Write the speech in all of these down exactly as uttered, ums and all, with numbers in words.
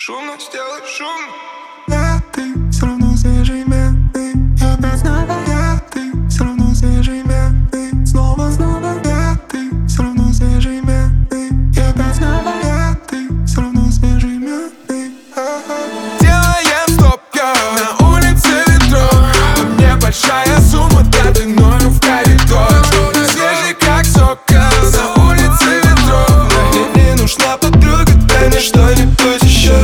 Шумно, сделай шумно. Я, ты, все равно свежий мятный. Я опять снова, я, ты, все равно свежий мятный. Снова, снова, я, ты, все равно свежий мятный. Я опять снова, я, ты, все равно свежий мятный. Делаем стоп, я на улице ветров. А мне большая сумма, даты мною в коридор. Свежий как сок, на улице ветров. Мне не нужна подруга, дай мне что-нибудь еще.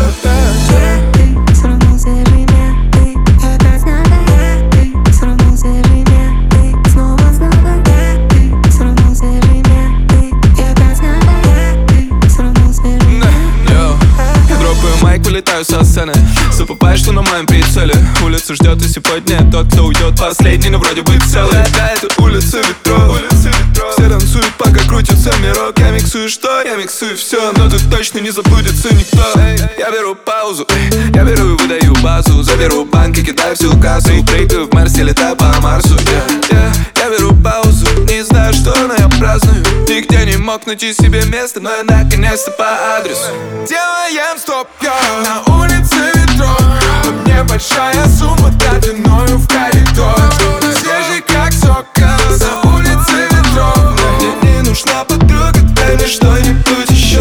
Вылетаю со сцены, забывай, что на моем прицеле. Улица ждет, и сегодня тот, кто уйдет последний, но вроде бы целый. Да, это улица ветров. Все танцуют, пока крутится мирок. Я миксую что? Я миксую все, но тут точно не забудется никто. Я беру паузу, я беру и выдаю базу. Заберу банк и кидаю всю кассу. Прыгаю в Марсе, летаю по Марсу. yeah, yeah. Я беру паузу, не знаю что, но я праздную. Нигде не мог найти себе место, но я наконец-то по адресу. Делаем стоп, я на улице ветров. А мне большая сумма, даты мною в коридор. Свежий как сок, на улице ветров. Мне не нужна подруга, дай мне что-нибудь еще.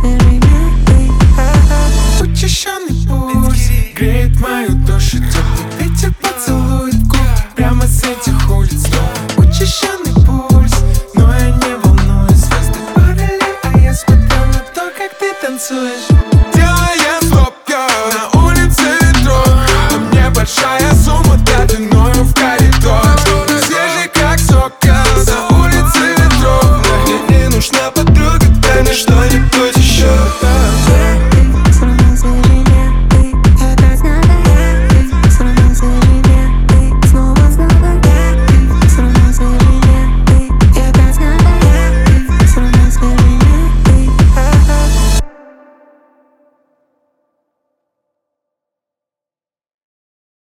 Учащенный пульс греет мою душу теплым